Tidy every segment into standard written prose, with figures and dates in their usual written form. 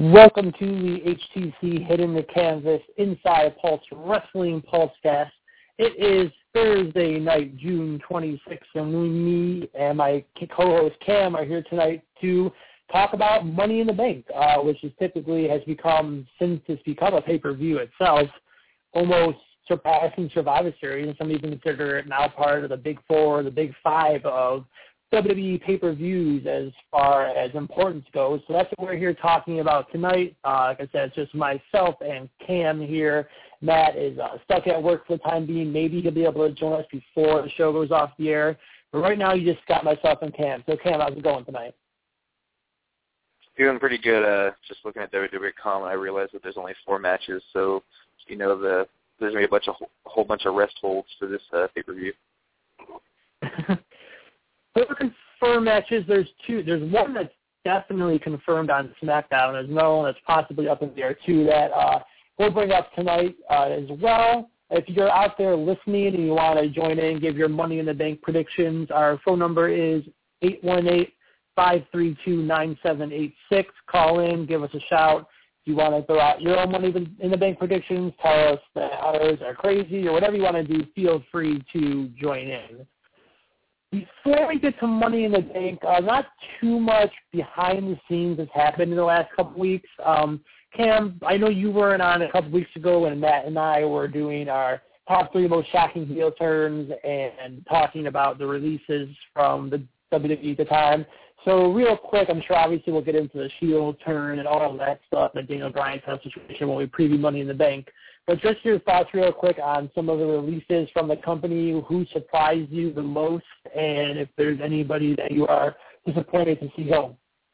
Welcome to the HTC Hitting the Canvas Inside Pulse Wrestling Pulsecast. It is Thursday night, June 26th, and me and my co-host Cam are here tonight to talk about Money in the Bank, which is typically has become, since it's become a pay-per-view itself, almost surpassing Survivor Series, and some even consider it now part of the Big Four, the Big Five of WWE pay-per-views as far as importance goes. So that's what we're here talking about tonight. Like I said, it's just myself and Cam here. Matt is stuck at work for the time being. Maybe he'll be able to join us before the show goes off the air. But right now, you just got myself and Cam. So, Cam, how's it going tonight? Doing pretty good. Just looking at WWE.com, I realized that there's only 4 matches. So, there's going to be a whole bunch of rest holds for this pay-per-view. For confirmed matches, there's 2. There's one that's definitely confirmed on SmackDown. There's another one that's possibly up in there, too, that we'll bring up tonight as well. If you're out there listening and you want to join in, give your Money in the Bank predictions, our phone number is 818-532-9786. Call in, give us a shout. If you want to throw out your own Money in the Bank predictions, tell us that ours are crazy, or whatever you want to do, feel free to join in. Before we get to Money in the Bank, not too much behind the scenes has happened in the last couple of weeks. Cam, I know you weren't on a couple of weeks ago when Matt and I were doing our top 3 most shocking heel turns and talking about the releases from the WWE at the time. So real quick, I'm sure obviously we'll get into the heel turn and all of that stuff, the Daniel Bryan type situation when we preview Money in the Bank. But just your thoughts real quick on some of the releases from the company, who surprised you the most, and if there's anybody that you are disappointed to see go.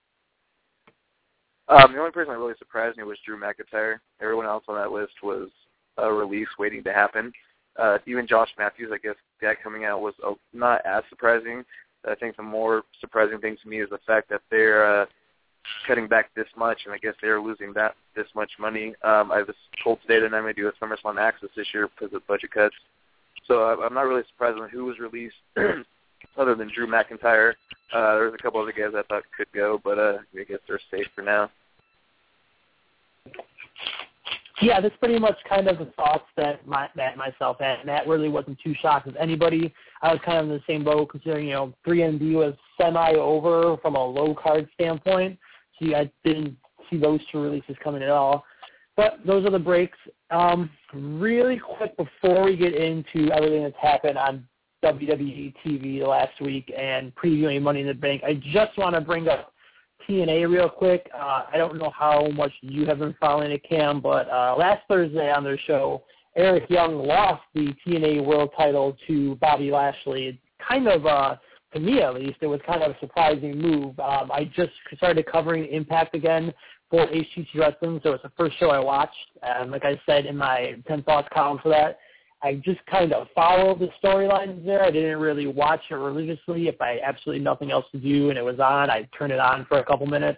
The only person that really surprised me was Drew McIntyre. Everyone else on that list was a release waiting to happen. Even Josh Matthews, I guess, that coming out was not as surprising. I think the more surprising thing to me is the fact that they're cutting back this much, and I guess they're losing this much money. I was told today that I'm going to do a SummerSlam Access this year because of budget cuts. So I'm not really surprised on who was released other than Drew McIntyre. There's a couple other guys I thought could go, but I guess they're safe for now. Yeah, that's pretty much kind of the thoughts that Matt and myself had. Matt really wasn't too shocked as anybody. I was kind of in the same boat considering, 3MB was semi-over from a low-card standpoint. So I didn't see those 2 releases coming at all. But those are the breaks. Really quick before we get into everything that's happened on WWE TV last week and previewing Money in the Bank, I just want to bring up TNA real quick. I don't know how much you have been following it, Cam, but last Thursday on their show, Eric Young lost the TNA World title to Bobby Lashley. Kind of, to me at least, it was kind of a surprising move. I just started covering Impact again for HTC Wrestling, so it's the first show I watched. Like I said in my 10 Thoughts column for that, I just kind of followed the storylines there. I didn't really watch it religiously. If I had absolutely nothing else to do and it was on, I'd turn it on for a couple minutes.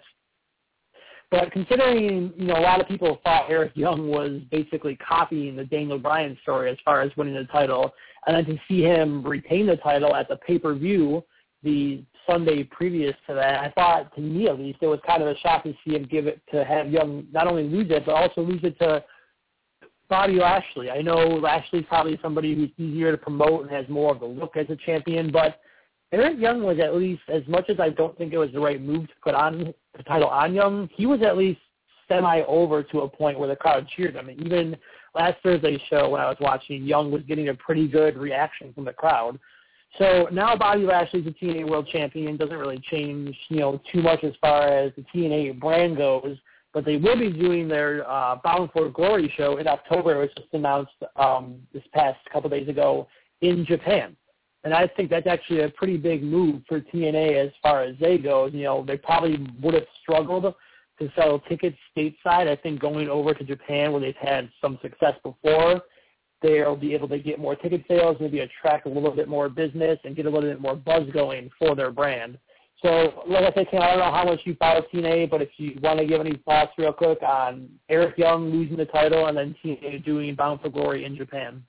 But considering, a lot of people thought Eric Young was basically copying the Daniel Bryan story as far as winning the title, and then to see him retain the title at the pay-per-view the Sunday previous to that, I thought, to me at least, it was kind of a shock to see him have Young not only lose it, but also lose it to Bobby Lashley. I know Lashley's probably somebody who's easier to promote and has more of the look as a champion, but Eric Young was at least, as much as I don't think it was the right move to put on the title on Young, he was at least semi-over to a point where the crowd cheered him. And even last Thursday's show when I was watching, Young was getting a pretty good reaction from the crowd. So now Bobby Lashley's the TNA World Champion. Doesn't really change, too much as far as the TNA brand goes. But they will be doing their Bound for Glory show in October. It was just announced this past couple days ago in Japan. And I think that's actually a pretty big move for TNA as far as they go. They probably would have struggled to sell tickets stateside. I think going over to Japan where they've had some success before, they'll be able to get more ticket sales, maybe attract a little bit more business and get a little bit more buzz going for their brand. So, like I said, Ken, I don't know how much you follow TNA, but if you want to give any thoughts real quick on Eric Young losing the title and then TNA doing Bound for Glory in Japan.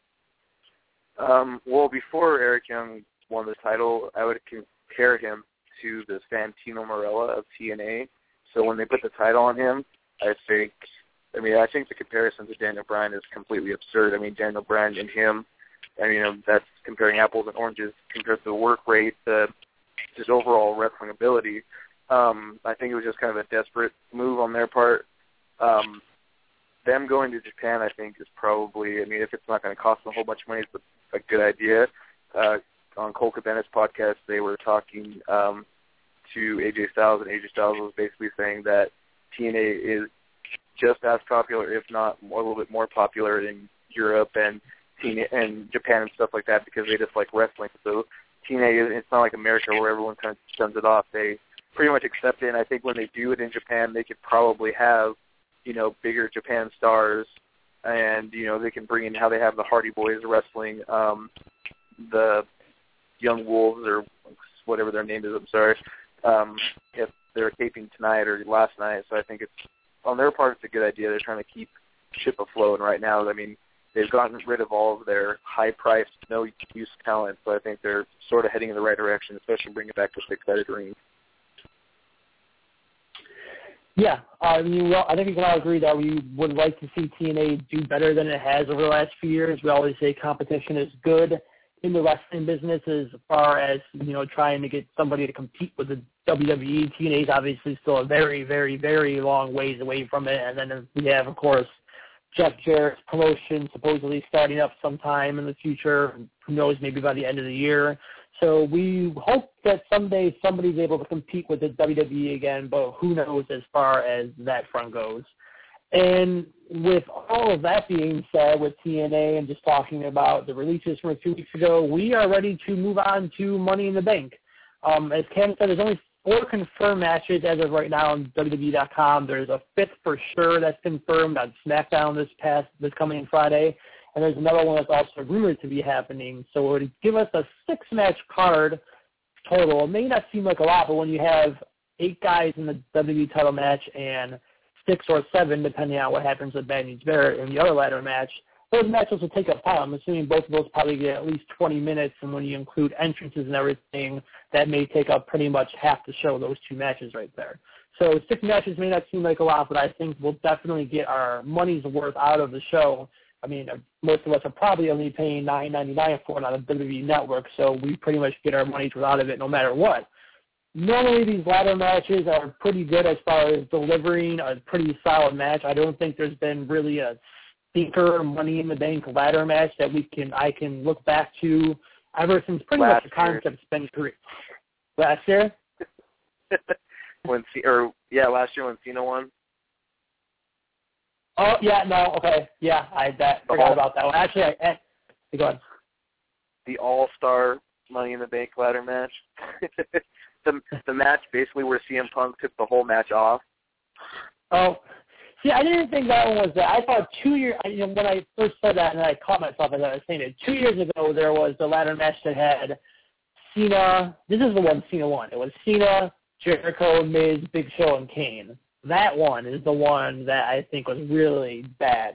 Well, before Eric Young won the title, I would compare him to the Santino Marella of TNA. So when they put the title on him, I think the comparison to Daniel Bryan is completely absurd. I mean, Daniel Bryan and him, that's comparing apples and oranges compared to the work rate, just overall wrestling ability. I think it was just kind of a desperate move on their part. Them going to Japan, I think, is probably, if it's not going to cost them a whole bunch of money, it's a good idea. On Cole Cabena's podcast, they were talking to AJ Styles, and AJ Styles was basically saying that TNA is just as popular, if not a little bit more popular in Europe and Japan and stuff like that, because they just like wrestling. So TNA, it's not like America where everyone kind of sends it off. They pretty much accept it, and I think when they do it in Japan, they could probably have, bigger Japan stars, and, they can bring in how they have the Hardy Boys wrestling, the Young Wolves, or whatever their name is, I'm sorry, if they're taping tonight or last night. So I think on their part, it's a good idea. They're trying to keep ship afloat, and right now, they've gotten rid of all of their high-priced, no-use talent, so I think they're sort of heading in the right direction, especially bringing back the six-sided ring. Yeah, I think we can all agree that we would like to see TNA do better than it has over the last few years. We always say competition is good in the wrestling business as far as, trying to get somebody to compete with the WWE. TNA is obviously still a very, very, very long ways away from it. And then we have, of course, Jeff Jarrett's promotion supposedly starting up sometime in the future. Who knows, maybe by the end of the year. So we hope that someday somebody's able to compete with the WWE again, but who knows as far as that front goes. And with all of that being said, with TNA and just talking about the releases from 2 weeks ago, we are ready to move on to Money in the Bank. As Cam said, there's only 4 confirmed matches as of right now on WWE.com. There's a 5th for sure that's confirmed on SmackDown this coming Friday. And there's another one that's also rumored to be happening. So it would give us a 6-match card total. It may not seem like a lot, but when you have 8 guys in the WWE title match and 6 or 7, depending on what happens with Bad News Barrett in the other ladder match, those matches will take up time. I'm assuming both of those probably get at least 20 minutes, and when you include entrances and everything, that may take up pretty much half the show, those 2 matches right there. So 6 matches may not seem like a lot, but I think we'll definitely get our money's worth out of the show. Most of us are probably only paying $9.99 for it on the WWE Network, so we pretty much get our money's worth out of it no matter what. Normally, these ladder matches are pretty good as far as delivering a pretty solid match. I don't think there's been really a stinker Money in the Bank ladder match that I can look back to ever since pretty much the concept's been created. Last year? Last year when Cena won. Oh, yeah, no, okay. Yeah, I forgot about that one. Actually, go ahead. The All-Star Money in the Bank ladder match. the match basically where CM Punk took the whole match off. Oh, see, I didn't think that one was that. I thought 2 years, when I first said that, and then I caught myself as I was saying it, 2 years ago there was the ladder match that had Cena. This is the one Cena won. It was Cena, Jericho, Miz, Big Show, and Kane. That one is the one that I think was really bad.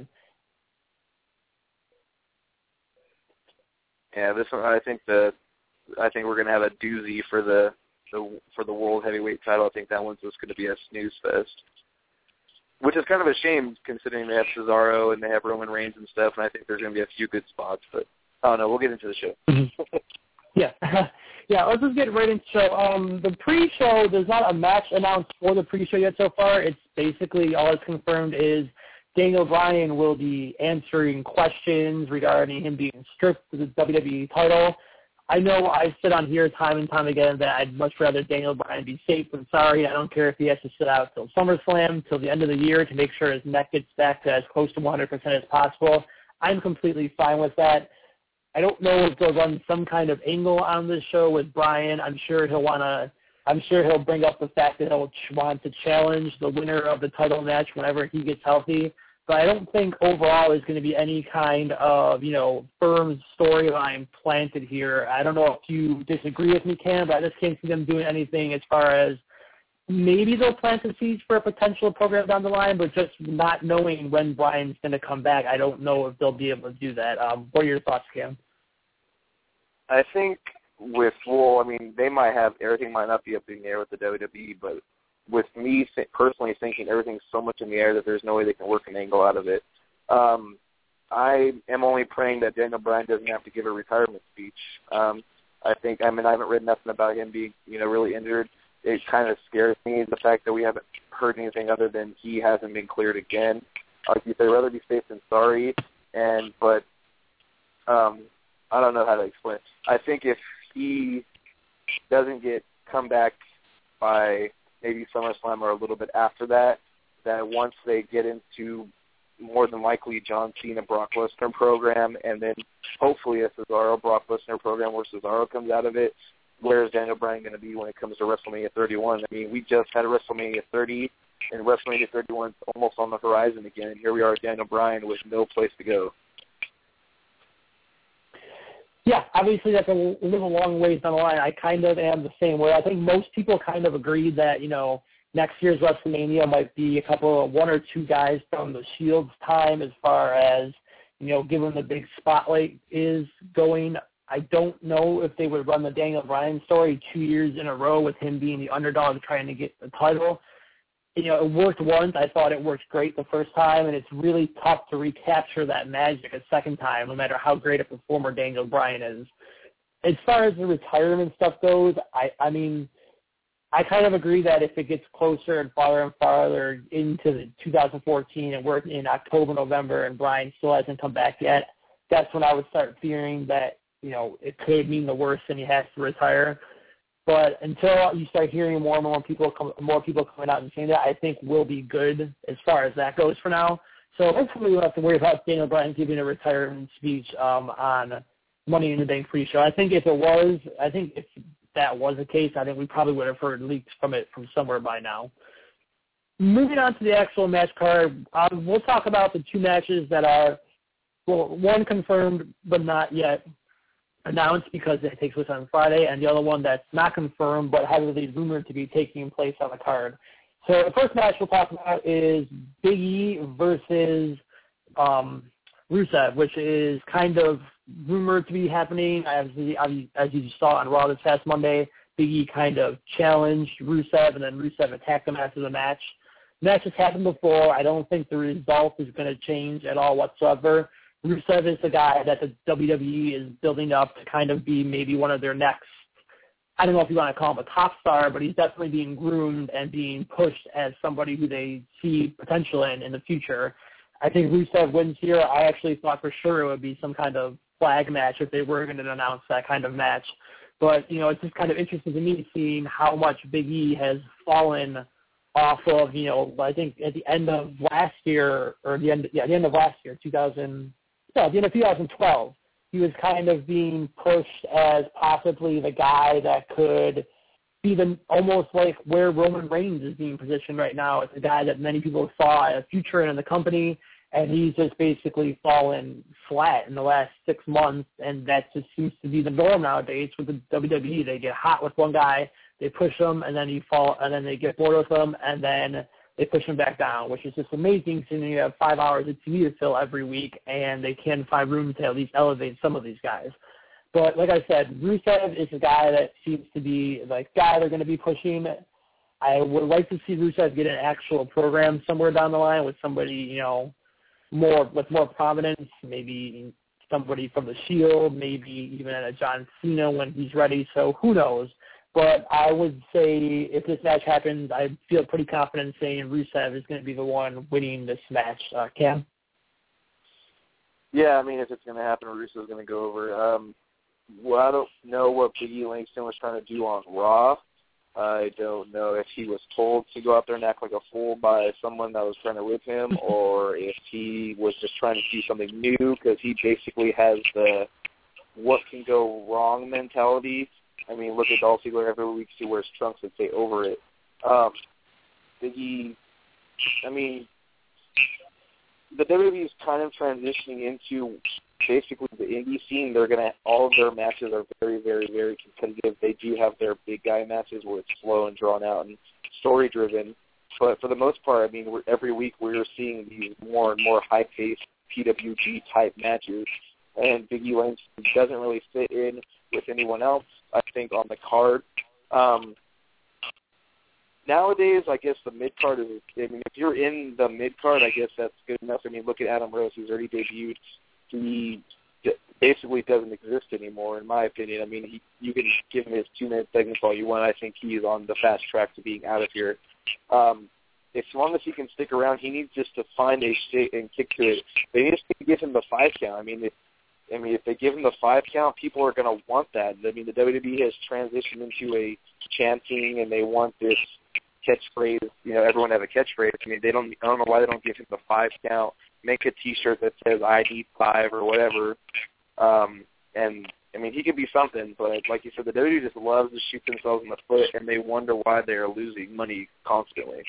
Yeah, this one I think we're gonna have a doozy for the World Heavyweight title. I think that one's just gonna be a snooze fest, which is kind of a shame considering they have Cesaro and they have Roman Reigns and stuff. And I think there's gonna be a few good spots, but I don't know. We'll get into the show. Yeah. Yeah, let's just get right into the show. The pre-show, there's not a match announced for the pre-show yet so far. It's basically all it's confirmed is Daniel Bryan will be answering questions regarding him being stripped of the WWE title. I know I've said on here time and time again that I'd much rather Daniel Bryan be safe than sorry. I don't care if he has to sit out till SummerSlam, till the end of the year to make sure his neck gets back to as close to 100% as possible. I'm completely fine with that. I don't know if they'll run some kind of angle on this show with Bryan. I'm sure he'll bring up the fact that he'll want to challenge the winner of the title match whenever he gets healthy. But I don't think overall there's going to be any kind of, firm storyline planted here. I don't know if you disagree with me, Cam, but I just can't see them doing anything as far as maybe they'll plant the seeds for a potential program down the line, but just not knowing when Bryan's going to come back, I don't know if they'll be able to do that. What are your thoughts, Cam? I think everything might not be up in the air with the WWE, but with me personally thinking everything's so much in the air that there's no way they can work an angle out of it. I am only praying that Daniel Bryan doesn't have to give a retirement speech. I haven't read nothing about him being, really injured. It kind of scares me, the fact that we haven't heard anything other than he hasn't been cleared again. Like you say, rather be safe than sorry. But I don't know how to explain it. I think if he doesn't come back by maybe SummerSlam or a little bit after that, that once they get into more than likely John Cena, Brock Lesnar program, and then hopefully a Cesaro, Brock Lesnar program where Cesaro comes out of it, where is Daniel Bryan going to be when it comes to WrestleMania 31? I mean, we just had a WrestleMania 30, and WrestleMania 31 is almost on the horizon again, and here we are with Daniel Bryan with no place to go. Yeah, obviously that's a little long ways down the line. I kind of am the same way. I think most people kind of agreed that, next year's WrestleMania might be one or two guys from the Shield's time as far as, given the big spotlight is going. I don't know if they would run the Daniel Bryan story 2 years in a row with him being the underdog trying to get the title. It worked once. I thought it worked great the first time, and it's really tough to recapture that magic a second time, no matter how great a performer Daniel Bryan is. As far as the retirement stuff goes, I kind of agree that if it gets closer and farther into 2014 and we're in October, November, and Bryan still hasn't come back yet, that's when I would start fearing that, it could mean the worst and he has to retire. But until you start hearing more and more people coming out and saying that, I think we'll be good as far as that goes for now. So hopefully we don't have to worry about Daniel Bryan giving a retirement speech on Money in the Bank pre-show. I think if that was the case, I think we probably would have heard leaks from somewhere by now. Moving on to the actual match card, we'll talk about the two matches that are, one confirmed but not yet announced because it takes place on Friday, and the other one that's not confirmed but heavily rumored to be taking place on the card. So the first match we'll talk about is Big E versus Rusev, which is kind of rumored to be happening. As you saw on Raw this past Monday, Big E kind of challenged Rusev, and then Rusev attacked him after the match. The match has happened before. I don't think the result is going to change at all whatsoever. Rusev is the guy that the WWE is building up to kind of be maybe one of their next, I don't know if you want to call him a top star, but he's definitely being groomed and being pushed as somebody who they see potential in the future. I think Rusev wins here. I actually thought for sure it would be some kind of flag match if they were going to announce that kind of match. But, it's just kind of interesting to me seeing how much Big E has fallen off of, I think at the end of last year, or the end of last year, the end of 2012, he was kind of being pushed as possibly the guy that could be almost like where Roman Reigns is being positioned right now. It's a guy that many people saw a future in the company, and he's just basically fallen flat in the last 6 months, and that just seems to be the norm nowadays with the WWE. They get hot with one guy, they push him, and then and then they get bored with him, and then they push him back down, which is just amazing seeing you have 5 hours of TV to fill every week, and they can find room to at least elevate some of these guys. But like I said, Rusev is a guy that seems to be the guy they're going to be pushing. I would like to see Rusev get an actual program somewhere down the line with somebody, with more prominence, maybe somebody from the Shield, maybe even a John Cena when he's ready. So who knows? But I would say if this match happens, I feel pretty confident saying Rusev is going to be the one winning this match. Cam? Yeah, I mean, if it's going to happen, Rusev is going to go over. I don't know what Big E Langston was trying to do on Raw. I don't know if he was told to go out there and act like a fool by someone that was trying to rip him, or if he was just trying to do something new, because he basically has the what can go wrong mentality. I mean, look at Dolph Ziggler every week. He wears trunks and say over it. Big E, I mean, the WWE is kind of transitioning into basically the indie scene. All of their matches are very, very, very competitive. They do have their big guy matches where it's slow and drawn out and story driven. But for the most part, I mean, every week we're seeing these more and more high-paced PWG type matches. And Big E Langston doesn't really fit in with anyone else, I think, on the card. nowadays, I guess the mid-card is, I mean, if you're in the mid-card, I guess that's good enough. I mean, look at Adam Rose, who's already debuted. He basically doesn't exist anymore, in my opinion. I mean, you can give him his 2-minute segments all you want. I think he's on the fast track to being out of here. As long as he can stick around, he needs just to find a shit and kick to it. They need to give him the 5 count. I mean, if they give him the 5 count, people are going to want that. I mean, the WWE has transitioned into a chanting, and they want this catchphrase. You know, everyone has a catchphrase. I mean, I don't know why they don't give him the 5 count. Make a T-shirt that says "I need 5" or whatever. And I mean, he could be something, but like you said, the WWE just loves to shoot themselves in the foot, and they wonder why they are losing money constantly.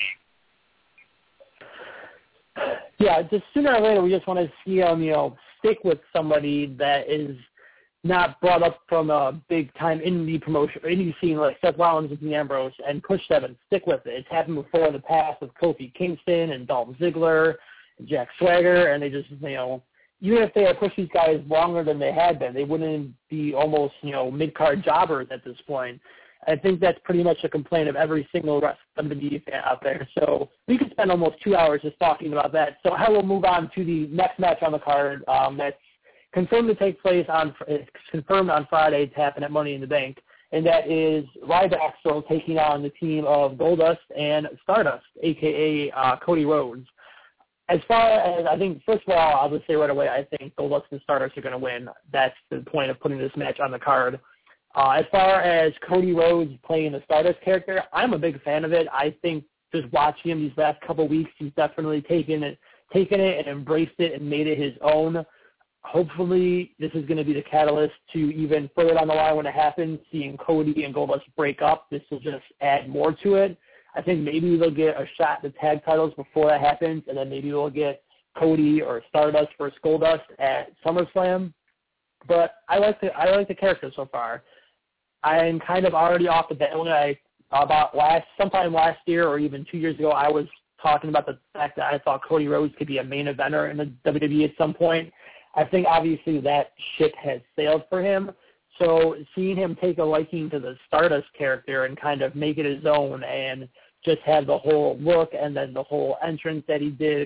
Yeah, just sooner or later, we just want to see him, stick with somebody that is not brought up from a big-time indie promotion, indie scene like Seth Rollins and Dean Ambrose, and push them and stick with it. It's happened before in the past with Kofi Kingston and Dolph Ziggler and Jack Swagger, and they just, even if they had pushed these guys longer than they had been, they wouldn't be almost, mid-card jobbers at this point. I think that's pretty much a complaint of every single WWE fan out there. So we could spend almost 2 hours just talking about that. So I will move on to the next match on the card that's confirmed to take place it's confirmed on Friday to happen at Money in the Bank, and that is Ryback still taking on the team of Goldust and Stardust, a.k.a. Cody Rhodes. As far as, I think, first of all, I'll just say right away, I think Goldust and Stardust are going to win. That's the point of putting this match on the card. As far as Cody Rhodes playing the Stardust character, I'm a big fan of it. I think just watching him these last couple of weeks, he's definitely taken it and embraced it and made it his own. Hopefully, this is going to be the catalyst to even further down the line when it happens, seeing Cody and Goldust break up. This will just add more to it. I think maybe they'll get a shot at the tag titles before that happens, and then maybe we'll get Cody or Stardust versus Goldust at SummerSlam. But I like the character so far. I'm kind of already off the bandwagon. Sometime last year or even 2 years ago, I was talking about the fact that I thought Cody Rhodes could be a main eventer in the WWE at some point. I think obviously that ship has sailed for him. So seeing him take a liking to the Stardust character and kind of make it his own and just have the whole look and then the whole entrance that he did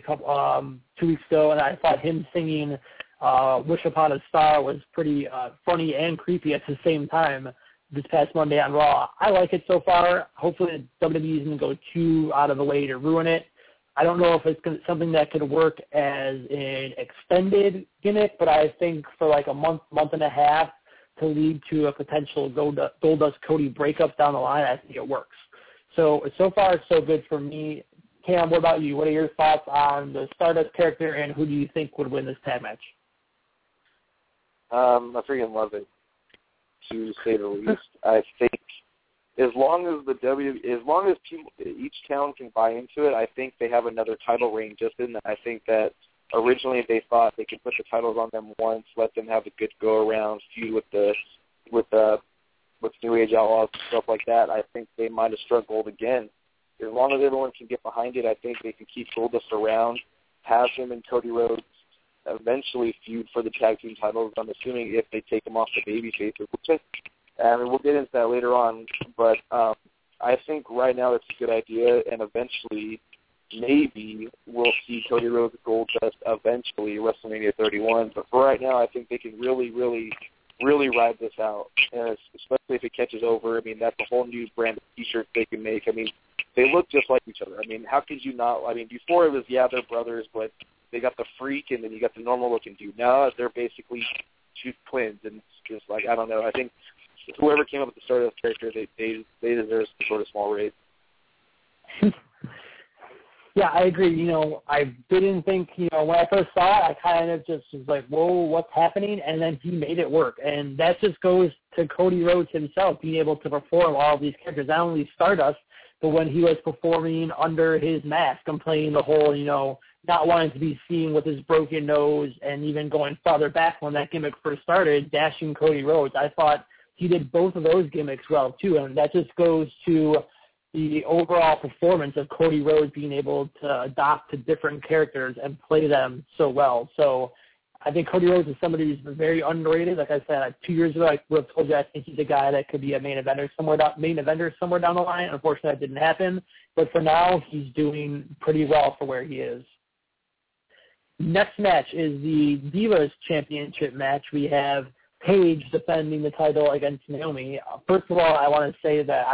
2 weeks ago, and I thought him singing Wish Upon a Star was pretty funny and creepy at the same time this past Monday on Raw. I like it so far. Hopefully WWE isn't going to go too out of the way to ruin it. I don't know if it's something that could work as an extended gimmick, but I think for like a month and a half to lead to a potential Goldust Cody breakup down the line, I think it works. So far, so good for me. Cam, what about you? What are your thoughts on the Stardust character, and who do you think would win this tag match? I freaking love it, to say the least. I think as long as people, each town can buy into it, I think they have another title reign just in that. I think that originally they thought they could put the titles on them once, let them have a good go-around, feud with New Age Outlaws and stuff like that. I think they might have struggled again. As long as everyone can get behind it, I think they can keep Goldust around, have him and Cody Rhodes eventually feud for the tag team titles. I'm assuming if they take them off the baby faces, and we'll get into that later on. But I think right now it's a good idea, and eventually maybe we'll see Cody Rhodes and Goldust eventually WrestleMania 31. But for right now, I think they can really ride this out, and especially if it catches over. I mean, that's a whole new brand of T-shirts they can make. I mean, they look just like each other. I mean, how could you not? I mean, before it was, they're brothers, but they got the freak, and then you got the normal-looking dude. Now they're basically two twins, and it's just like, I don't know. I think whoever came up with the Stardust character, they deserve some sort of small raise. Yeah, I agree. I didn't think, when I first saw it, I kind of just was like, whoa, what's happening? And then he made it work. And that just goes to Cody Rhodes himself being able to perform all of these characters, not only Stardust, but when he was performing under his mask and playing the whole, not wanting to be seen with his broken nose and even going farther back when that gimmick first started, dashing Cody Rhodes. I thought he did both of those gimmicks well, too. And that just goes to the overall performance of Cody Rhodes being able to adopt to different characters and play them so well. So I think Cody Rhodes is somebody who's very underrated. Like I said, 2 years ago, I would have told you I think he's a guy that could be a main eventer somewhere down the line. Unfortunately, that didn't happen. But for now, he's doing pretty well for where he is. Next match is the Divas Championship match. We have Paige defending the title against Naomi. First of all, I want to say that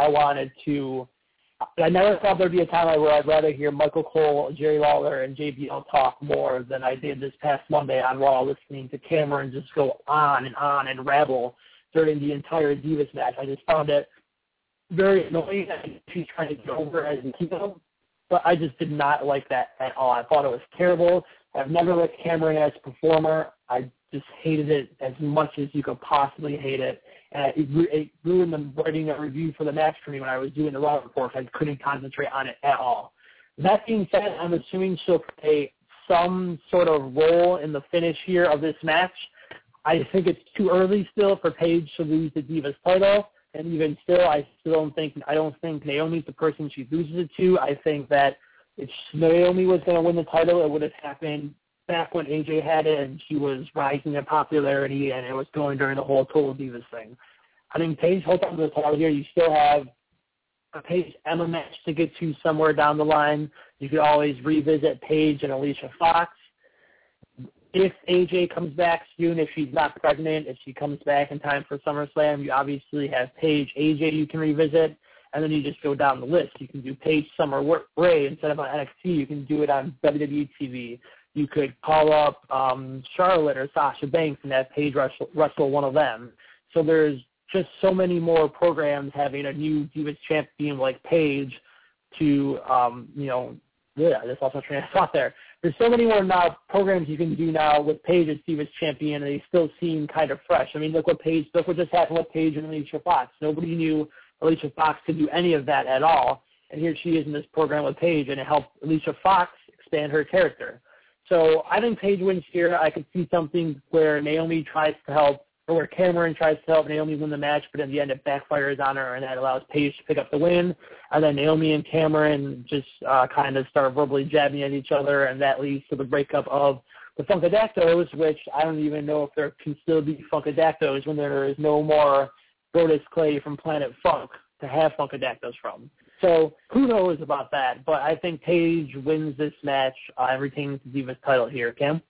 I never thought there'd be a time where I'd rather hear Michael Cole, Jerry Lawler, and JBL talk more than I did this past Monday on Raw, listening to Cameron just go on and rabble during the entire Divas match. I just found it very annoying that she's trying to get over as a heel, but I just did not like that at all. I thought it was terrible. I've never liked Cameron as a performer. I just hated it as much as you could possibly hate it. And it ruined the writing a review for the match for me when I was doing the Raw report. I couldn't concentrate on it at all. That being said, I'm assuming she'll play some sort of role in the finish here of this match. I think it's too early still for Paige to lose the Divas title. And even still, I don't think Naomi's the person she loses it to. I think that if Naomi was going to win the title, it would have happened back when AJ had it and she was rising in popularity and it was going during the whole Total Divas thing. I think Paige holds on to the title here. You still have a Paige-Emma match to get to somewhere down the line. You could always revisit Paige and Alicia Fox. If AJ comes back soon, if she's not pregnant, if she comes back in time for SummerSlam, you obviously have Paige, AJ you can revisit, and then you just go down the list. You can do Paige, Summer Rae instead of on NXT. You can do it on WWE TV. You could call up Charlotte or Sasha Banks and have Paige wrestle one of them. So there's just so many more programs having a new Divas champion like Paige to, there's also a train of thought there. There's so many more now programs you can do now with Paige as Divas champion, and they still seem kind of fresh. I mean, look what just happened with Paige and Alicia Fox. Nobody knew Alicia Fox could do any of that at all, and here she is in this program with Paige, and it helped Alicia Fox expand her character. So I think Paige wins here. I could see something where Naomi tries to help, or where Cameron tries to help Naomi win the match, but in the end it backfires on her, and that allows Paige to pick up the win. And then Naomi and Cameron just kind of start verbally jabbing at each other, and that leads to the breakup of the Funkadactyls, which I don't even know if there can still be Funkadactyls when there is no more Brodus Clay from Planet Funk to have Funkadactyls from. So who knows about that, but I think Paige wins this match and retains the Divas title here. Cam?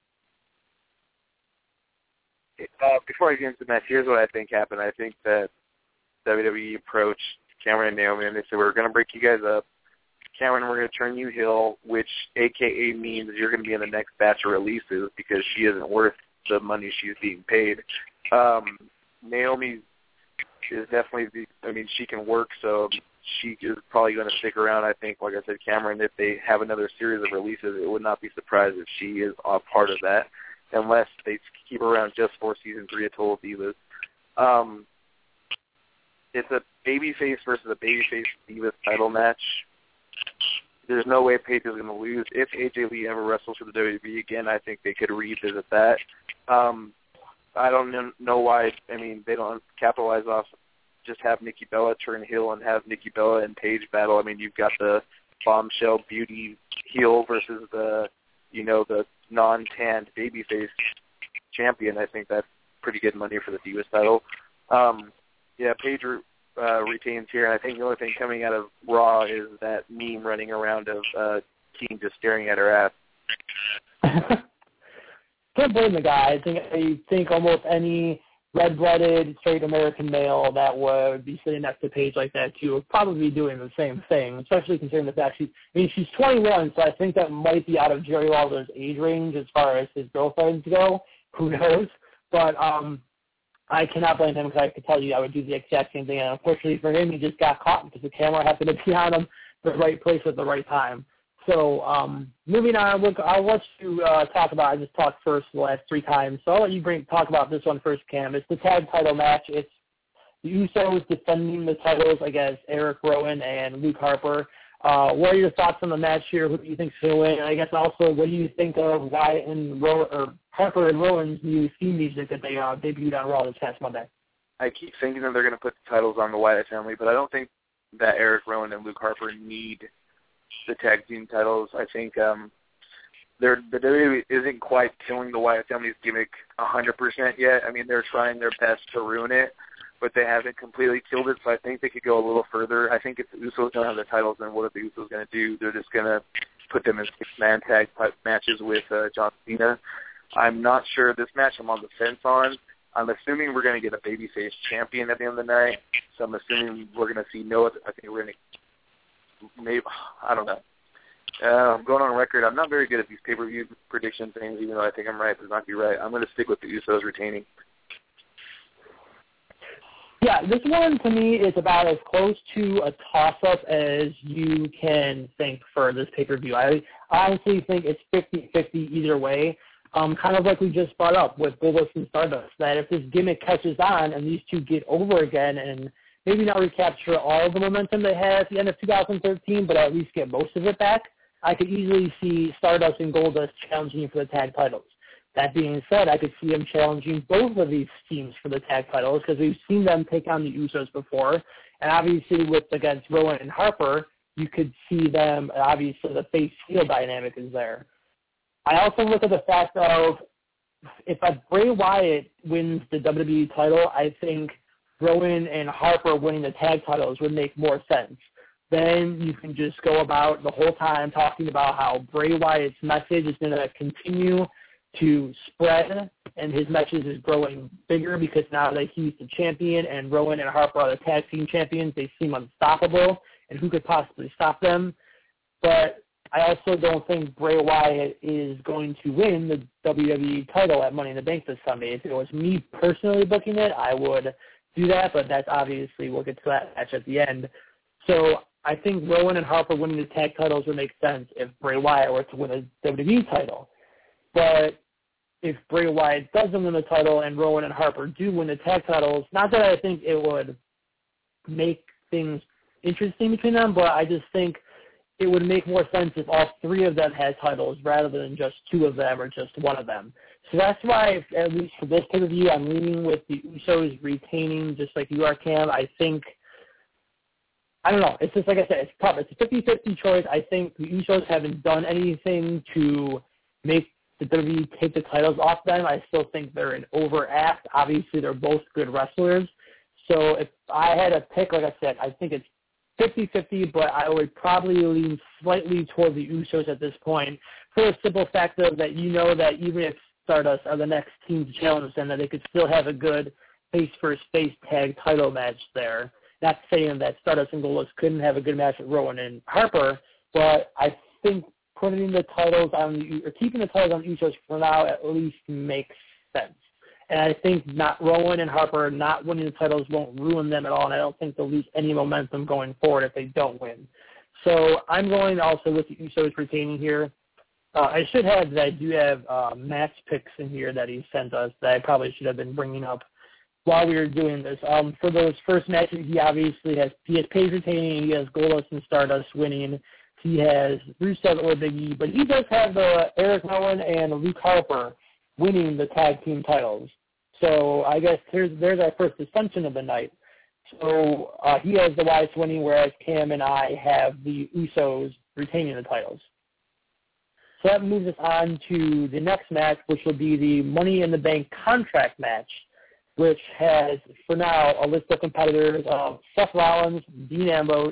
Before I get into the match, here's what I think happened. I think that WWE approached Cameron and Naomi, and they said, we're going to break you guys up. Cameron, we're going to turn you heel, which AKA means you're going to be in the next batch of releases because she isn't worth the money she's being paid. Naomi is definitely, she can work, so she is probably going to stick around. I think, like I said, Cameron, if they have another series of releases, it would not be surprised if she is a part of that, unless they keep her around just for Season 3 of Total Divas. It's a babyface versus a babyface Divas title match. There's no way Paige is going to lose. If AJ Lee ever wrestles for the WWE again, I think they could revisit that. I don't know why. They don't capitalize off just have Nikki Bella turn heel and have Nikki Bella and Paige battle. You've got the bombshell beauty heel versus the non-tanned babyface champion. I think that's pretty good money for the Divas title. Paige retains here, and I think the only thing coming out of Raw is that meme running around of King just staring at her ass. Can't blame the guy. I think almost any red-blooded, straight American male that would be sitting next to Paige like that, too, would probably be doing the same thing, especially considering the fact she's 21, so I think that might be out of Jerry Lawler's age range as far as his girlfriends go. Who knows? But I cannot blame him because I could tell you I would do the exact same thing, and unfortunately for him, he just got caught because the camera happened to be on him at the right place at the right time. So moving on, I'll let you talk about it. I just talked first the last 3 times, so I'll let you talk about this one first, Cam. It's the tag title match. It's the Usos defending the titles against Eric Rowan and Luke Harper. What are your thoughts on the match here? Who do you think is going to win? And I guess also, what do you think of Wyatt and Harper and Rowan's new theme music that they debuted on Raw this past Monday? I keep thinking that they're going to put the titles on the Wyatt family, but I don't think that Eric Rowan and Luke Harper need the tag team titles. I think the WWE isn't quite killing the Wyatt family's gimmick 100% yet. I mean, they're trying their best to ruin it, but they haven't completely killed it, so I think they could go a little further. I think if the Usos don't have the titles, then what are the Usos going to do? They're just going to put them in six-man tag matches with John Cena. I'm not sure. This match I'm on the fence on. I'm assuming we're going to get a babyface champion at the end of the night, so I'm assuming we're going to see Noah. I think we're going to maybe, I don't know. I'm going on record. I'm not very good at these pay-per-view prediction things, even though I think I'm right, but not be right. I'm going to stick with the Usos retaining. Yeah, this one to me is about as close to a toss-up as you can think for this pay-per-view. I honestly think it's 50-50 either way. Kind of like we just brought up with Goldust and Stardust, that if this gimmick catches on and these two get over again and maybe not recapture all of the momentum they had at the end of 2013, but at least get most of it back, I could easily see Stardust and Goldust challenging for the tag titles. That being said, I could see them challenging both of these teams for the tag titles because we've seen them take on the Usos before. And obviously against Rowan and Harper, you could see them, obviously the face-heel dynamic is there. I also look at the fact of if Bray Wyatt wins the WWE title, I think Rowan and Harper winning the tag titles would make more sense. Then you can just go about the whole time talking about how Bray Wyatt's message is going to continue to spread, and his message is growing bigger because now that he's the champion and Rowan and Harper are the tag team champions, they seem unstoppable, and who could possibly stop them? But I also don't think Bray Wyatt is going to win the WWE title at Money in the Bank this Sunday. If it was me personally booking it, I would do that, but that's obviously, we'll get to that match at the end. So I think Rowan and Harper winning the tag titles would make sense if Bray Wyatt were to win a WWE title. But if Bray Wyatt doesn't win the title and Rowan and Harper do win the tag titles, not that I think it would make things interesting between them, but I just think it would make more sense if all three of them had titles rather than just two of them or just one of them. So that's why, at least for this pay-per-view, I'm leaning with the Usos retaining, just like you are, Cam. I think, I don't know. It's just like I said, it's tough. It's a 50-50 choice. I think the Usos haven't done anything to make the WWE take the titles off them. I still think they're an overact. Obviously, they're both good wrestlers. So if I had to pick, like I said, I think it's 50-50, but I would probably lean slightly toward the Usos at this point for the simple fact of that you know that even if Stardust are the next team to challenge them, that they could still have a good face-versus-face tag title match there. Not saying that Stardust and Goldust couldn't have a good match with Rowan and Harper, but I think putting the titles on or keeping the titles on Usos for now at least makes sense. And I think not Rowan and Harper not winning the titles won't ruin them at all, and I don't think they'll lose any momentum going forward if they don't win. So I'm going also with the Usos retaining here. I should have that I do have match picks in here that he sent us that I probably should have been bringing up while we were doing this. For those first matches, he obviously has Paige retaining, he has Goldust and Stardust winning, he has Rusev or Big E, but he does have Eric Rowan and Luke Harper winning the tag team titles. So I guess there's our first assumption of the night. So he has the Wyatts winning, whereas Cam and I have the Usos retaining the titles. So that moves us on to the next match, which will be the Money in the Bank contract match, which has, for now, a list of competitors of Seth Rollins, Dean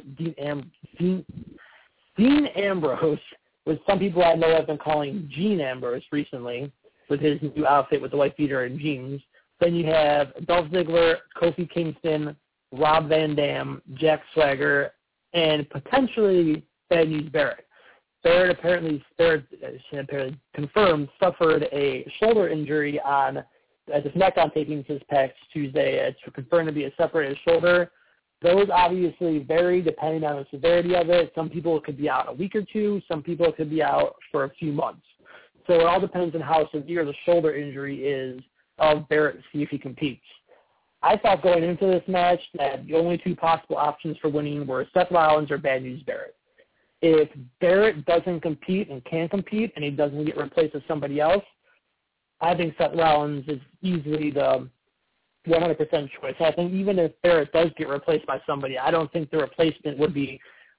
Ambrose, which some people I know have been calling Gene Ambrose recently, with his new outfit with the white beater and jeans. Then you have Dolph Ziggler, Kofi Kingston, Rob Van Dam, Jack Swagger, and potentially Bad News Barrett. Barrett apparently confirmed suffered a shoulder injury at the SmackDown tapings this past Tuesday. It's confirmed to be a separated shoulder. Those obviously vary depending on the severity of it. Some people it could be out a week or two. Some people it could be out for a few months. So it all depends on how severe the shoulder injury is of Barrett to see if he competes. I thought going into this match that the only two possible options for winning were Seth Rollins or Bad News Barrett. If Barrett doesn't compete and can compete and he doesn't get replaced with somebody else, I think Seth Rollins is easily the 100% choice. I think even if Barrett does get replaced by somebody, I don't think the replacement would be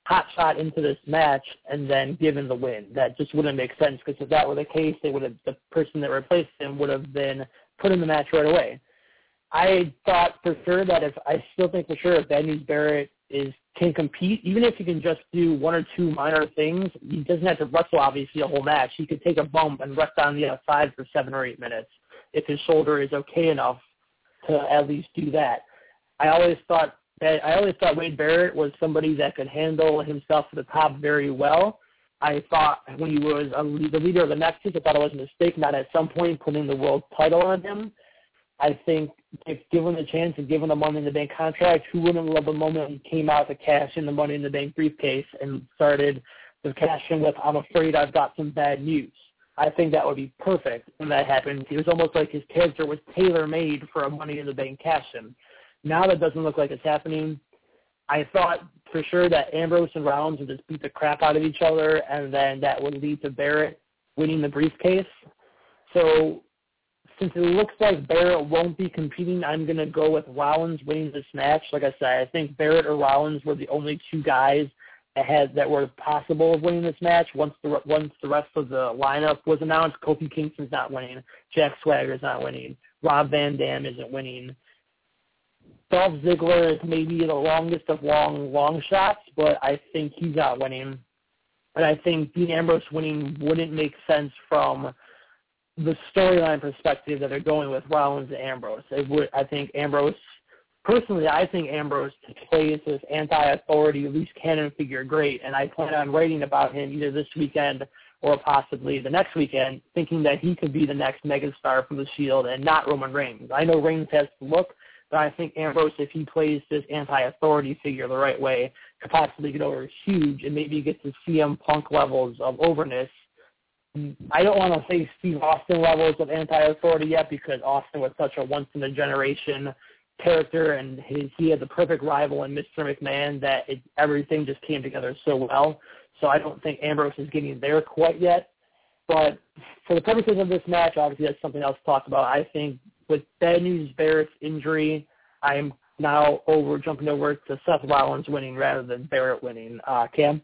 hot shot into this match and then given the win. That just wouldn't make sense, because if that were the case, the person that replaced him would have been put in the match right away. I thought for sure that if Bad News Barrett can compete, even if he can just do one or two minor things, he doesn't have to wrestle obviously a whole match. He could take a bump and rest on the outside for 7 or 8 minutes if his shoulder is okay enough to at least do that. I always thought Wade Barrett was somebody that could handle himself to the top very well. I thought when he was the leader of the Nexus, I thought it was a mistake not at some point putting the world title on him. I think if given the chance and given the Money in the Bank contract, who wouldn't love the moment he came out to cash in the Money in the Bank briefcase and started the cash in with, I'm afraid I've got some bad news. I think that would be perfect when that happened. It was almost like his character was tailor-made for a Money in the Bank cash-in. Now that doesn't look like it's happening. I thought for sure that Ambrose and Rollins would just beat the crap out of each other, and then that would lead to Barrett winning the briefcase. So since it looks like Barrett won't be competing, I'm going to go with Rollins winning this match. Like I said, I think Barrett or Rollins were the only two guys that were possible of winning this match. Once the rest of the lineup was announced, Kofi Kingston's not winning, Jack Swagger's not winning, Rob Van Dam isn't winning. Dolph Ziggler is maybe the longest of long shots, but I think he's not winning. And I think Dean Ambrose winning wouldn't make sense from the storyline perspective that they're going with Rollins and Ambrose. I think Ambrose plays this anti-authority, loose cannon figure great, and I plan on writing about him either this weekend or possibly the next weekend, thinking that he could be the next megastar from the Shield and not Roman Reigns. I know Reigns has the look, but I think Ambrose, if he plays this anti-authority figure the right way, could possibly get over huge and maybe get to CM Punk levels of overness. I don't want to say Steve Austin levels of anti-authority yet, because Austin was such a once-in-a-generation character, and he had the perfect rival in Mr. McMahon that everything just came together so well. So I don't think Ambrose is getting there quite yet. But for the purposes of this match, obviously that's something else to talk about. I think with Bad News Barrett's injury, I'm now jumping over to Seth Rollins winning rather than Barrett winning. Cam?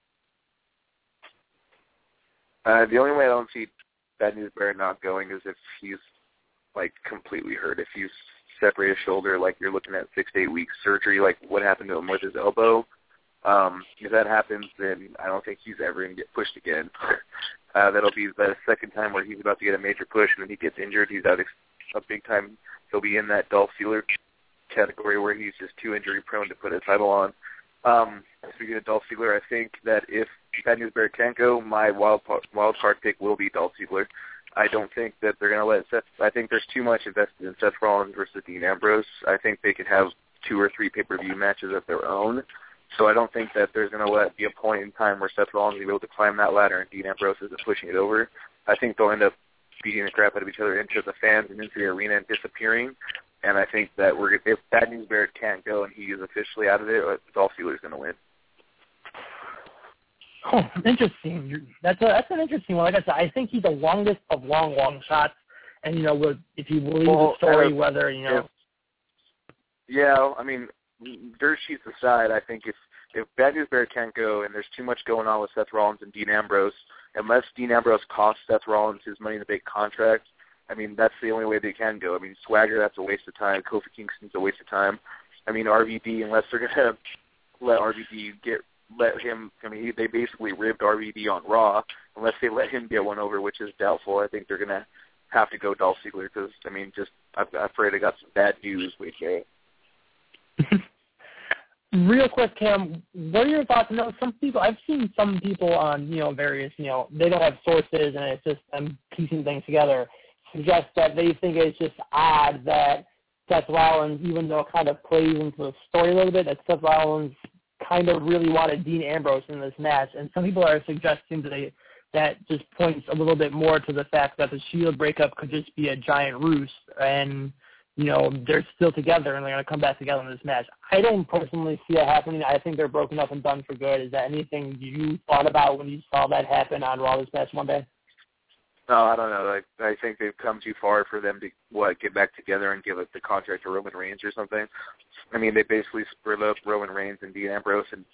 The only way I don't see Bad News Barrett not going is if he's, completely hurt. If he's separated his shoulder, you're looking at 6 to 8 weeks surgery, what happened to him with his elbow. If that happens, then I don't think he's ever going to get pushed again. That'll be the second time where he's about to get a major push, and then he gets injured. He's out a big time. He'll be in that Dolph Ziggler category where he's just too injury prone to put a title on. Speaking of Dolph Ziggler, I think that if Bad News Barrett can't go, my wild card pick will be Dolph Ziggler. I don't think that they're going to let Seth. I think there's too much invested in Seth Rollins versus Dean Ambrose. I think they could have 2 or 3 pay-per-view matches of their own. So I don't think that there's going to be a point in time where Seth Rollins will be able to climb that ladder and Dean Ambrose isn't pushing it over. I think they'll end up beating the crap out of each other into the fans and into the arena and disappearing. And I think that if Bad News Barrett can't go and he is officially out of it, Dolph Ziggler's going to win. Oh, interesting. That's an interesting one. Like I said, I think he's the longest of long shots. And, if you believe the story, Yeah, I mean, dirt sheets aside, I think if Bad News Barrett can't go and there's too much going on with Seth Rollins and Dean Ambrose, unless Dean Ambrose costs Seth Rollins his Money in the Bank contract, I mean, that's the only way they can go. I mean, Swagger, that's a waste of time. Kofi Kingston's a waste of time. I mean, RVD, unless they're going to let him, they basically ribbed RVD on Raw. Unless they let him get one over, which is doubtful, I think they're going to have to go Dolph Ziggler because, I'm afraid I got some bad news with you. Real quick, Cam, what are your thoughts? I've seen some people on, various, they don't have sources and it's just them piecing things together, suggest that they think it's just odd that Seth Rollins, even though it kind of plays into the story a little bit, that Seth Rollins kind of really wanted Dean Ambrose in this match. And some people are suggesting that just points a little bit more to the fact that the Shield breakup could just be a giant ruse and, they're still together and they're going to come back together in this match. I don't personally see that happening. I think they're broken up and done for good. Is that anything you thought about when you saw that happen on Raw this past Monday? No, I don't know. I think they've come too far for them to get back together and give the contract to Roman Reigns or something. I mean, they basically split up Roman Reigns and Dean Ambrose and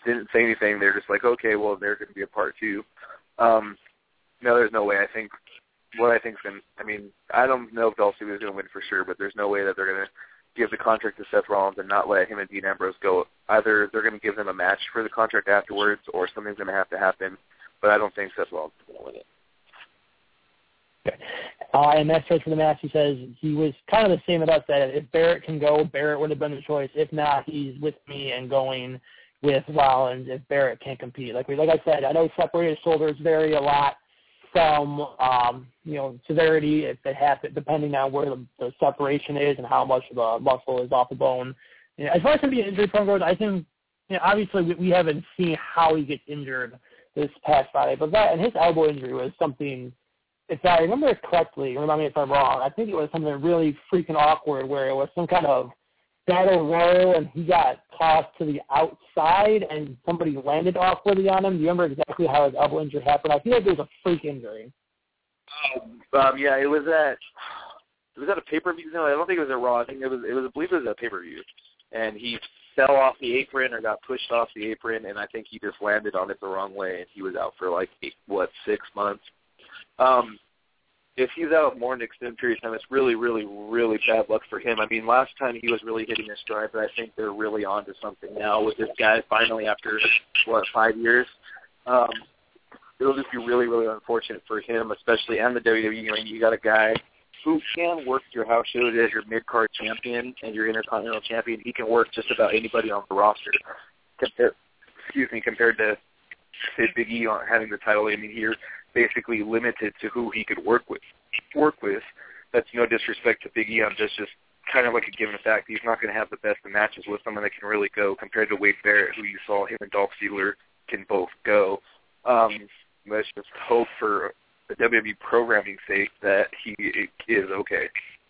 didn't say anything. They're just like, okay, well, they're going to be a part 2. No, there's no way. I think what I think's going to, I mean, I don't know if Dolph Ziggler is going to win for sure, but there's no way that they're going to give the contract to Seth Rollins and not let him and Dean Ambrose go. Either they're going to give them a match for the contract afterwards, or something's going to have to happen, but I don't think Seth Rollins is going to win it. Okay. And Matt starts for the match. He says he was kind of the same about that. If Barrett can go, Barrett would have been the choice. If not, he's with me and going with Rollins if Barrett can't compete. Like I said, I know separated shoulders vary a lot from severity if it happens, depending on where the separation is and how much of the muscle is off the bone. As far as him being injury prone goes, I think obviously we haven't seen how he gets injured this past Friday, but that and his elbow injury was something. If I remember it correctly, remind me if I'm wrong, I think it was something really freaking awkward where it was some kind of battle royal and he got tossed to the outside and somebody landed awkwardly on him. Do you remember exactly how his elbow injury happened? I feel like it was a freak injury. Yeah, it was at a pay-per-view. No, I don't think it was a Raw. I think I believe it was a pay-per-view. And he fell off the apron or got pushed off the apron, and I think he just landed on it the wrong way, and he was out for 6 months. If he's out more than an extended period of time, it's really, really, really bad luck for him. I mean, last time he was really hitting his stride, but I think they're really on to something now with this guy finally after, 5 years. It'll just be really, really unfortunate for him, especially, and the WWE. I mean, you got a guy who can work your house shows as your mid-card champion and your Intercontinental champion. He can work just about anybody on the roster compared to, say, Big E on having the title. I mean, you're basically limited to who he could work with. That's no disrespect to Big E. I'm just kind of like a given fact. He's not going to have the best of matches with someone that can really go compared to Wade Barrett, who you saw him and Dolph Ziggler can both go. Let's just hope for the WWE programming sake that he is okay.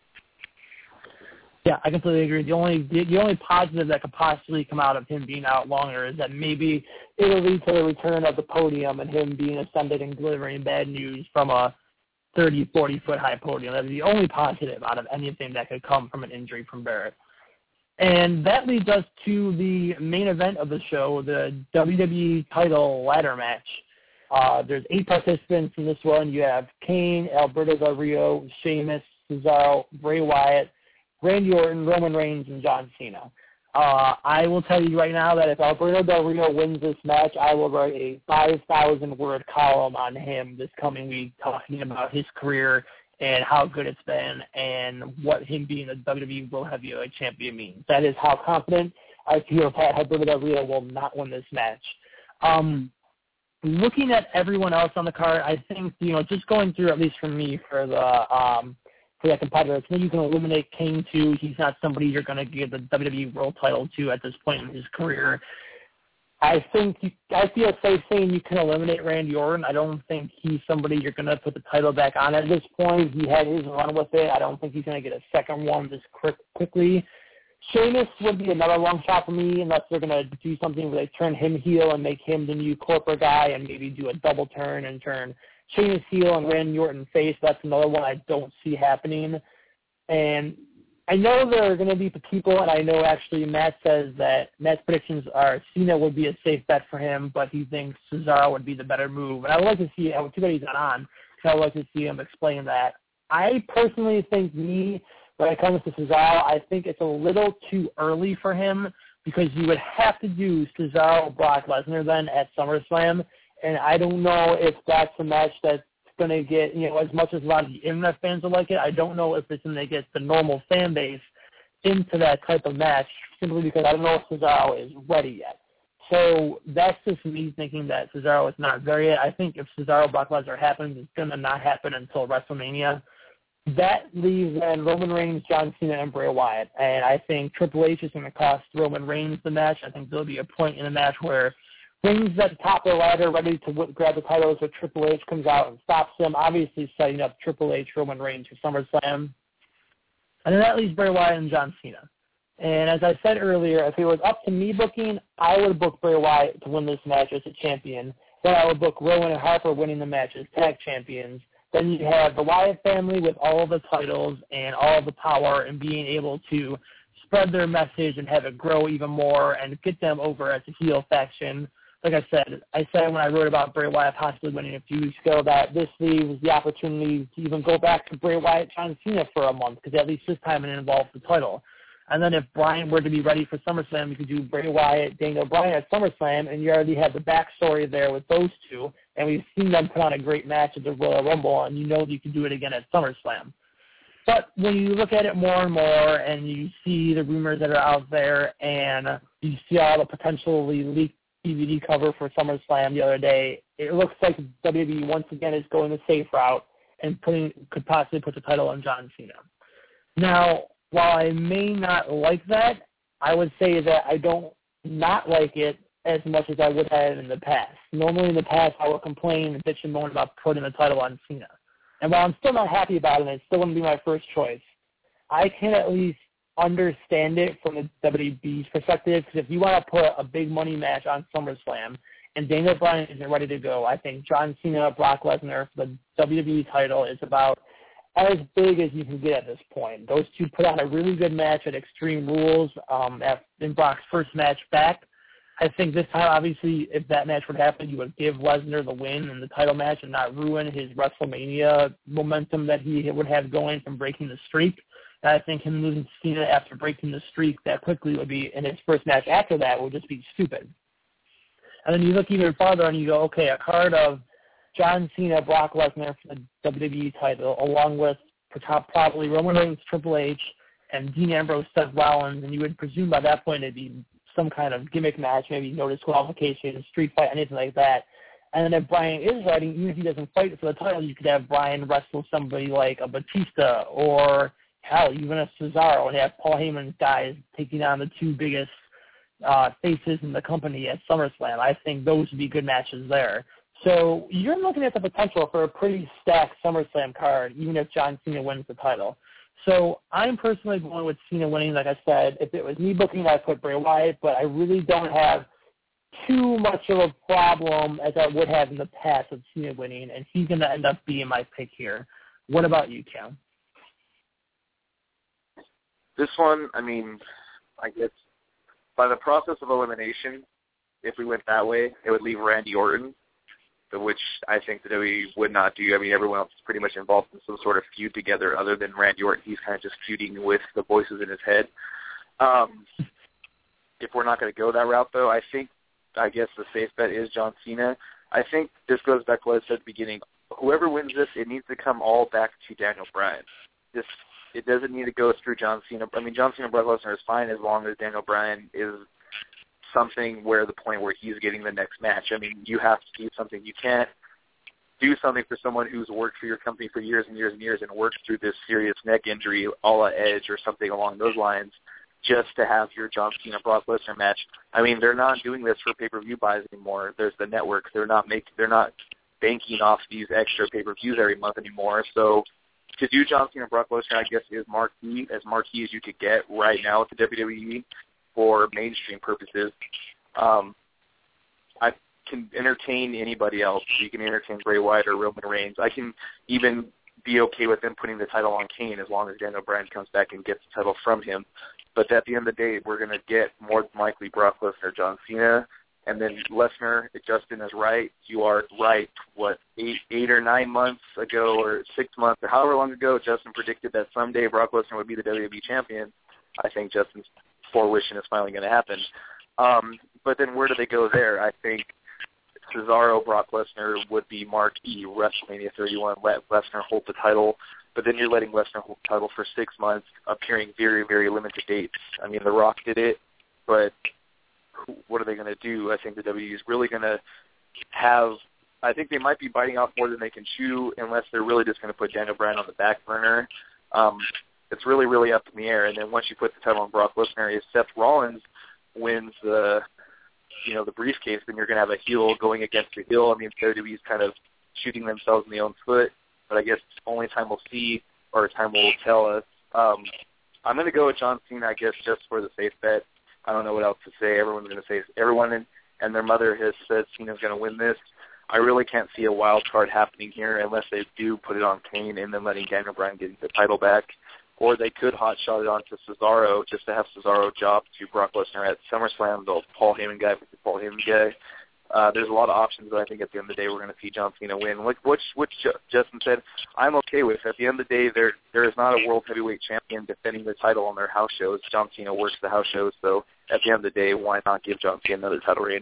Yeah, I completely agree. The only positive that could possibly come out of him being out longer is that maybe it'll lead to the return of the podium and him being ascended and delivering bad news from a 30, 40-foot high podium. That would be the only positive out of anything that could come from an injury from Barrett. And that leads us to the main event of the show, the WWE title ladder match. There's 8 participants in this one. You have Kane, Alberto Del Rio, Sheamus, Cesaro, Bray Wyatt, Randy Orton, Roman Reigns, and John Cena. I will tell you right now that if Alberto Del Rio wins this match, I will write a 5,000-word column on him this coming week talking about his career and how good it's been and what him being a WWE World Heavyweight Champion means. That is how confident I feel that Alberto Del Rio will not win this match. Looking at everyone else on the card, I think, just going through, at least for me, for that competitor, I think you can eliminate Kane too. He's not somebody you're going to give the WWE World title to at this point in his career. I feel safe saying you can eliminate Randy Orton. I don't think he's somebody you're going to put the title back on at this point. He had his run with it. I don't think he's going to get a second one this quickly. Sheamus would be another long shot for me unless they're going to do something where they turn him heel and make him the new corporate guy and maybe do a double turn and turn Sheamus heel and Randy Orton face. That's another one I don't see happening. And I know there are going to be people, and I know actually Matt says that Matt's predictions are Cena would be a safe bet for him, but he thinks Cesaro would be the better move. And I would like to see, too bad he's not on, so I would like to see him explain that. I personally think when it comes to Cesaro, I think it's a little too early for him because you would have to do Cesaro Brock Lesnar then at SummerSlam, and I don't know if that's a match that's going to get, as much as a lot of the internet fans will like it, I don't know if it's going to get the normal fan base into that type of match simply because I don't know if Cesaro is ready yet. So that's just me thinking that Cesaro is not there yet. I think if Cesaro Brock Lesnar happens, it's going to not happen until WrestleMania. That leaves then Roman Reigns, John Cena, and Bray Wyatt. And I think Triple H is going to cost Roman Reigns the match. I think there'll be a point in the match where Reigns is at the top of the ladder ready to grab the title, so Triple H comes out and stops him, obviously setting up Triple H, Roman Reigns for SummerSlam. And then that leaves Bray Wyatt and John Cena. And as I said earlier, if it was up to me booking, I would book Bray Wyatt to win this match as a champion. Then I would book Rowan and Harper winning the match as tag champions. Then you have the Wyatt family with all of the titles and all of the power and being able to spread their message and have it grow even more and get them over as a heel faction. Like I said when I wrote about Bray Wyatt possibly winning a few weeks ago that this leaves the opportunity to even go back to Bray Wyatt, John Cena for a month, because at least this time it involves the title. And then if Bryan were to be ready for SummerSlam, you could do Bray Wyatt, Daniel Bryan at SummerSlam, and you already have the backstory there with those two. And we've seen them put on a great match at the Royal Rumble, and you know that you can do it again at SummerSlam. But when you look at it more and more, and you see the rumors that are out there, and you see all the potentially leaked DVD cover for SummerSlam the other day, it looks like WWE once again is going the safe route and could possibly put the title on John Cena. Now, while I may not like that, I would say that I don't not like it as much as I would have in the past. Normally in the past, I would complain and bitch and moan about putting the title on Cena. And while I'm still not happy about it, and it's still going to be my first choice, I can at least understand it from the WWE's perspective, because if you want to put a big money match on SummerSlam and Daniel Bryan isn't ready to go, I think John Cena, Brock Lesnar for the WWE title is about as big as you can get at this point. Those two put on a really good match at Extreme Rules in Brock's first match back. I think this time, obviously, if that match would happen, you would give Lesnar the win in the title match and not ruin his WrestleMania momentum that he would have going from breaking the streak. And I think him losing to Cena after breaking the streak that quickly would be, in his first match after that, would just be stupid. And then you look even farther and you go, okay, a card of John Cena, Brock Lesnar for the WWE title, along with probably Roman Reigns, Triple H, and Dean Ambrose, Seth Rollins, and you would presume by that point it'd be some kind of gimmick match, maybe no disqualification, street fight, anything like that. And then if Bryan is fighting, even if he doesn't fight for the title, you could have Bryan wrestle somebody like a Batista or, hell, even a Cesaro, and have Paul Heyman's guys taking on the two biggest faces in the company at SummerSlam. I think those would be good matches there. So you're looking at the potential for a pretty stacked SummerSlam card, even if John Cena wins the title. So I'm personally going with Cena winning. Like I said, if it was me booking, I'd put Bray Wyatt, but I really don't have too much of a problem as I would have in the past with Cena winning, and he's going to end up being my pick here. What about you, Cam? This one, I mean, I guess by the process of elimination, if we went that way, it would leave Randy Orton, which I think the WWE would not do. I mean, everyone else is pretty much involved in some sort of feud together other than Randy Orton. He's kind of just feuding with the voices in his head. If we're not going to go that route, though, I guess the safe bet is John Cena. I think this goes back to what I said at the beginning. Whoever wins this, it needs to come all back to Daniel Bryan. It doesn't need to go through John Cena. I mean, John Cena and Brock Lesnar is fine as long as Daniel Bryan is something where the point where he's getting the next match. I mean, you have to do something. You can't do something for someone who's worked for your company for years and years and years and worked through this serious neck injury, a la Edge or something along those lines, just to have your John Cena Brock Lesnar match. I mean, they're not doing this for pay-per-view buys anymore. There's the network. They're not banking off these extra pay-per-views every month anymore. So to do John Cena Brock Lesnar, I guess, is marquee as you could get right now with the WWE. For mainstream purposes, I can entertain anybody else. You can entertain Bray Wyatt or Roman Reigns. I can even be okay with them putting the title on Kane as long as Daniel Bryan comes back and gets the title from him. But at the end of the day, we're going to get more than likely Brock Lesnar, John Cena, and then Lesnar. If Justin is right, you are right. What, 8 or 9 months ago or 6 months or however long ago, Justin predicted that someday Brock Lesnar would be the WWE champion. I think Justin's wishing is finally going to happen. But then where do they go there? I think Cesaro, Brock Lesnar would be marquee. WrestleMania 31, let Lesnar hold the title. But then you're letting Lesnar hold the title for 6 months, appearing very, very limited dates. I mean, The Rock did it, but what are they going to do? I think the WWE is really going to I think they might be biting off more than they can chew unless they're really just going to put Daniel Bryan on the back burner. It's really, really up in the air. And then once you put the title on Brock Lesnar, if Seth Rollins wins the briefcase, then you're going to have a heel going against a heel. I mean, WWE's kind of shooting themselves in the own foot, but I guess only time will see, or time will tell us. I'm going to go with John Cena, I guess, just for the safe bet. I don't know what else to say. Everyone's going to say everyone and their mother has said Cena's going to win this. I really can't see a wild card happening here unless they do put it on Kane and then letting Daniel Bryan get the title back. or they could hotshot it onto Cesaro just to have Cesaro job to Brock Lesnar at SummerSlam, the Paul Heyman guy versus Paul Heyman guy. There's a lot of options, but I think at the end of the day we're going to see John Cena win. Like which Justin said, I'm okay with. At the end of the day, there is not a world heavyweight champion defending the title on their house shows. John Cena works the house shows, so at the end of the day, why not give John Cena another title reign?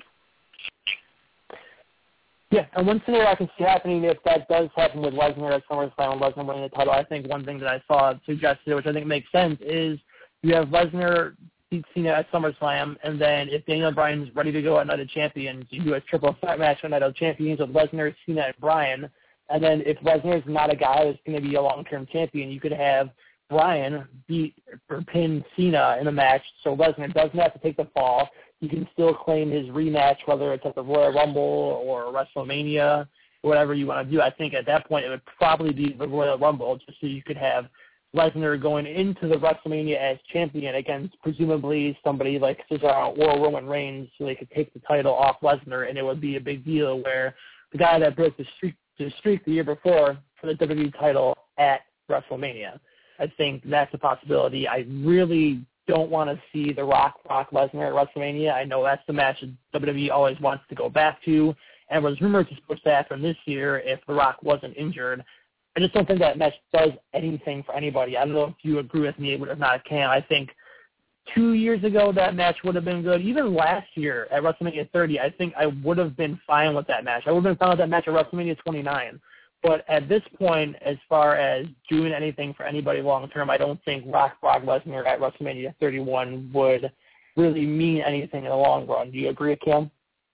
Yeah, and one scenario I can see happening if that does happen with Lesnar at SummerSlam and Lesnar winning the title, I think one thing that I saw suggested, which I think makes sense, is you have Lesnar beat Cena at SummerSlam, and then if Daniel Bryan's ready to go at Night of Champions, you do a triple threat match at Night of Champions with Lesnar, Cena, and Bryan. And then if Lesnar's not a guy that's going to be a long-term champion, you could have Bryan beat or pin Cena in a match, so Lesnar doesn't have to take the fall. He can still claim his rematch, whether it's at the Royal Rumble or WrestleMania, whatever you want to do. I think at that point it would probably be the Royal Rumble, just so you could have Lesnar going into the WrestleMania as champion against presumably somebody like Cesaro or Roman Reigns, so they could take the title off Lesnar, and it would be a big deal where the guy that broke the streak the year before for the WWE title at WrestleMania. I think that's a possibility. I really don't want to see The Rock Lesnar at WrestleMania. I know that's the match that WWE always wants to go back to, and was rumored to supposed to happen this year if The Rock wasn't injured. I just don't think that match does anything for anybody. I don't know if you agree with me, but if not, Cam, I think 2 years ago that match would have been good. Even last year at WrestleMania 30, I think I would have been fine with that match. I would have been fine with that match at WrestleMania 29. But at this point, as far as doing anything for anybody long-term, I don't think Brock Lesnar at WrestleMania 31 would really mean anything in the long run. Do you agree, Cam?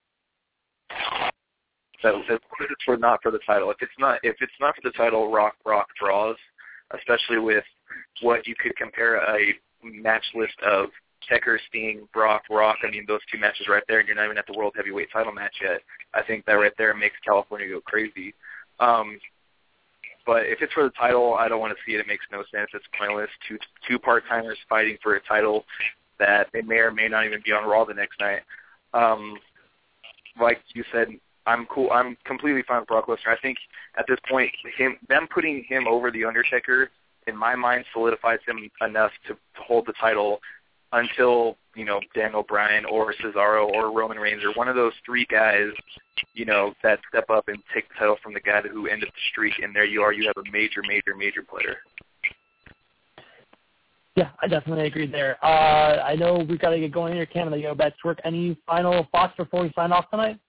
So it's not for the title. If it's not for the title, Rock draws, especially with what you could compare a match list of Tekker, Sting, Brock. I mean, those two matches right there, and you're not even at the World Heavyweight title match yet. I think that right there makes California go crazy. But if it's for the title, I don't want to see it. It makes no sense. It's pointless. Two part-timers fighting for a title that they may or may not even be on Raw the next night. Like you said, I'm cool. I'm completely fine with Brock Lesnar. I think at this point, them putting him over The Undertaker, in my mind, solidifies him enough to hold the title until, Daniel Bryan or Cesaro or Roman Reigns or one of those three guys, that step up and take the title from the guy who ended the streak, and there you are. You have a major, major, major player. Yeah, I definitely agree there. I know we've got to get going here, Cam, and go back to work. Any final thoughts before we sign off tonight?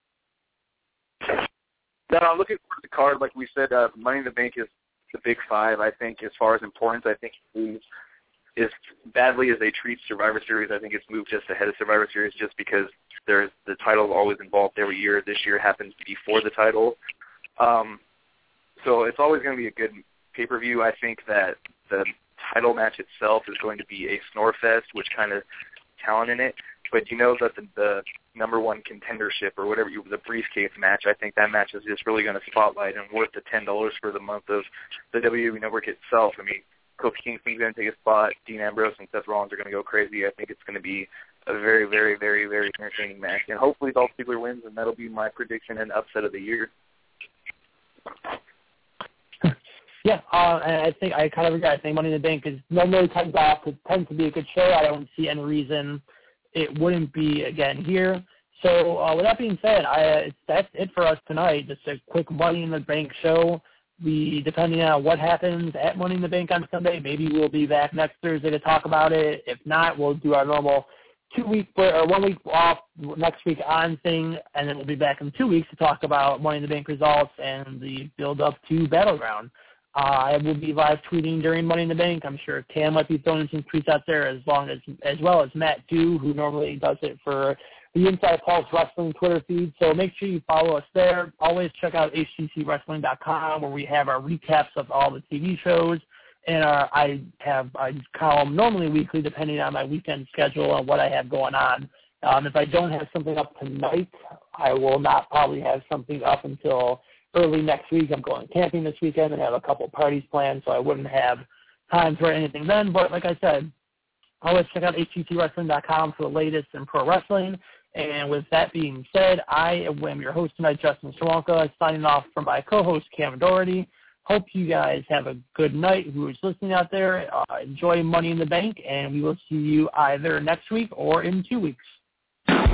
No, I'm looking forward to the card. Like we said, Money in the Bank is the big five. I think as far as importance, I think as badly as they treat Survivor Series, I think it's moved just ahead of Survivor Series just because the title is always involved every year. This year happens to be for the title. So it's always going to be a good pay-per-view. I think that the title match itself is going to be a snore fest, which kind of talent in it. But that the number one contendership or whatever, the briefcase match, I think that match is just really going to spotlight and worth the $10 for the month of the WWE Network itself. I mean, Kofi Kingston's going to take a spot. Dean Ambrose and Seth Rollins are going to go crazy. I think it's going to be a very, very, very, very entertaining match. And hopefully Dolph Ziggler wins, and that'll be my prediction and upset of the year. Yeah, and I think I kind of agree. I think Money in the Bank is normally tends to be a good show. I don't see any reason it wouldn't be again here. So with that being said, that's it for us tonight. Just a quick Money in the Bank show. Depending on what happens at Money in the Bank on Sunday, maybe we'll be back next Thursday to talk about it. If not, we'll do our normal 1 week off next week on thing, and then we'll be back in 2 weeks to talk about Money in the Bank results and the build-up to Battleground. I will be live tweeting during Money in the Bank. I'm sure Cam might be throwing some tweets out there as well as Matt Dew, who normally does it for the Inside Pulse Wrestling Twitter feed. So make sure you follow us there. Always check out HTCWrestling.com, where we have our recaps of all the TV shows. And I have a column normally weekly, depending on my weekend schedule and what I have going on. If I don't have something up tonight, I will not probably have something up until early next week. I'm going camping this weekend and have a couple parties planned, so I wouldn't have time for anything then. But like I said, always check out HTTWrestling.com for the latest in pro wrestling. And with that being said, I am your host tonight, Justin Swonka, signing off from my co-host, Cam Doherty. Hope you guys have a good night. Who is listening out there, enjoy Money in the Bank, and we will see you either next week or in 2 weeks.